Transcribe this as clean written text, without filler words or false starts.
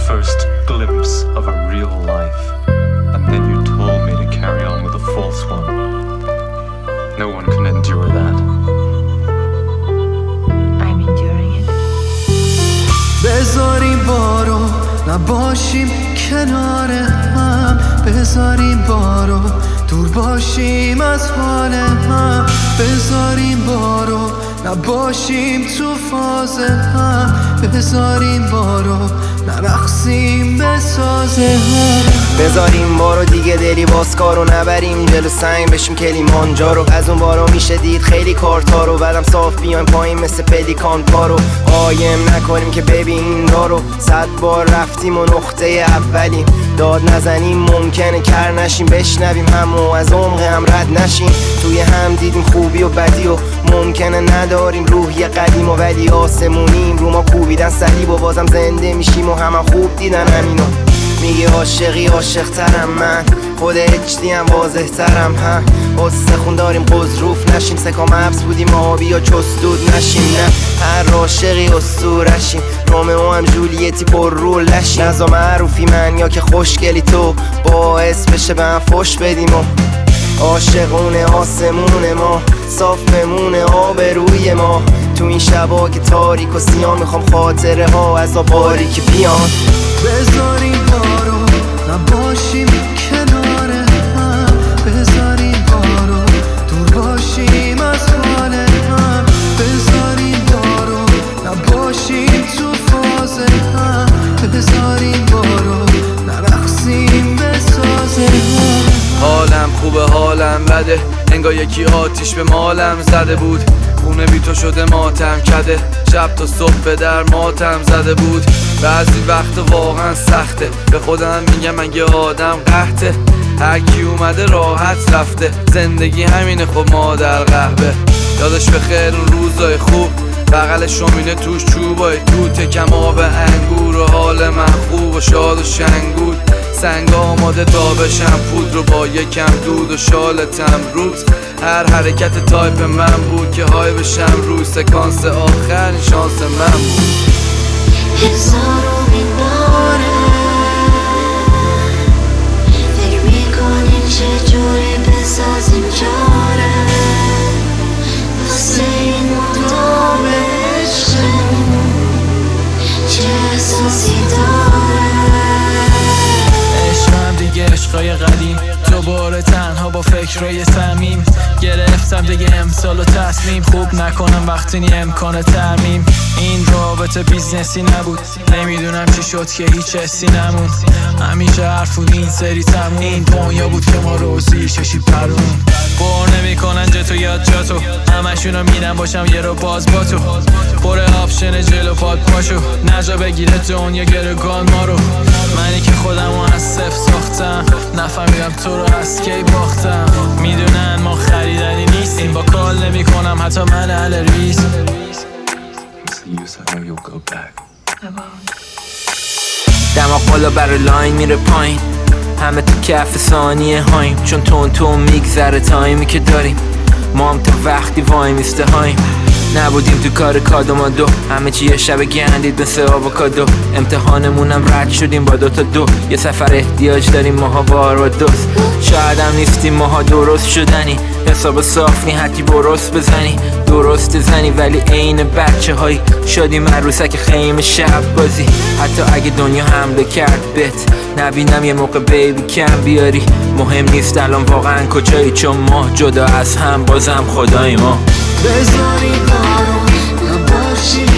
first glimpse of a real life, and then you told me to carry on with a false one. No one can endure that. I'm enduring it. بذاریم بارو نباشیم کنار هم، بذاریم بارو دور باشیم از حال هم، بذاریم بارو نباشیم تو فاز هم، بذاریم بارو نرقصیم به ساز هم، بذاریم بارو دیگه دلی بازکارو نبریم جلو سنگ بشیم کلیمانجارو. از اون بارو میشه دید خیلی کارتارو، بعدم صاف بیایم پایین مثل پلیکان پارو. قایم نکنیم که ببین دارو، 100 بار رفتیم و نقطه اولیم. داد نزنیم ممکنه کر نشیم، بشنویم همو از عمق هم رد نشیم. توی هم دیدیم خوبی و بدی و ممکنه نداریم روحی قدیم و ولی آسمونیم. رو ما کوبیدن صلیب و بازم زنده میشیم و همه خوب دیدن همینو. میگه عاشقی عاشق ترم من، خود اچدی هم واضح ترم هم. استخون داریم قضروف نشیم، سکام حبس بودیم آبی یا چستود نشیم. نه هر عاشقی اسطورشیم، رومئو هم جولیتی پر رول نشیم. نزا معروفی من یا که خوشگلی تو، باعث بشه به هم فش بدیم و عاشقونه آسمون ما صاف بمونه آبروی ما. تو این شبا که تاریک و سیاه میخوام خاطره ها از آباری که بیان. بذاریم بارو نباشیم کنار هم، بذاریم بارو دور باشیم از حال هم، بذاریم بارو نباشیم تو فاز هم، بذاریم بارو نرقصیم به ساز هم. حالم خوبه حالم بده، انگار یکی آتیش به مالم زده بود. خونه بی تو شده ماتم کده، شب تا صبح به در ماتم زده بود. بعضی وقت واقعا سخته، به خودم میگم من یه آدم قحطه. هر کی اومده راحت رفته، زندگی همینه خب مادر قهوه. یادش بخیر اون روزای خوب، بغل شومینه توش چوبای توته، کم آب انگور و حال من خوب و شاد و شنگول. سنگ آماده تا بشم پود رو با یکم دود و شالتم روز. هر حرکت تایپ من بود که های بشم روی سکانس آخر، این شانس من بود. هزارو میباره فکر میکنیم چجوری بسازیم جاره، واسه این مدام عشقمون چه احساسی داره. عشقم دیگه عشقای قدیم، دوباره تنها با فکرای صمیم. گرفتم دیگه امسال و تصمیم، خوب نکنم وقتی نی امکان ترمیم. این رابطه بیزنسی نبود، نمیدونم چی شد که هیچ حسی نموند. همیشه حرف بود این سری تموم، این دنیا بود که ما روزی ششی پرون. بر نمیکنن جتو یاد جاتو، همشونو میرم باشم یه رو باز با تو. پر آپشن جلو پاد پاشو، نجا بگیره دنیا گرگان ما رو. منی که خودمو از صفر ساختم، نفهمیدم تو رو از کی باختم. میدونن ما خریدنی نیستیم، با کال نمی کنم حتی من اهل ریس. دماغ بالا برای لاین میره پایین، همه تو کف ثانیه هاییم. چون تون میگذره تایمی که داریم، ما هم تا وقتی وای میسته هاییم. نبودیم تو کار کادومادو، همه چی یه شب گندید مثل آووکادو. امتحانمونم رد شدیم با 2 تا 2، یه سفر احتیاج داریم ماها باربادوس. شاید هم نیستیم ماها درست شدنی، حساب صاف نی حتی برست بزنی. درست زنی ولی عین بچه های شدیم عروسک خیمه شب بازی. حتی اگه دنیا حمله کرد بهت نبینم یه موقع بیبی کم بیاری. مهم نیست الان واقعا کجایی، چون ما جدا از هم بازم خدای ما. بذاریم بارو نباشیم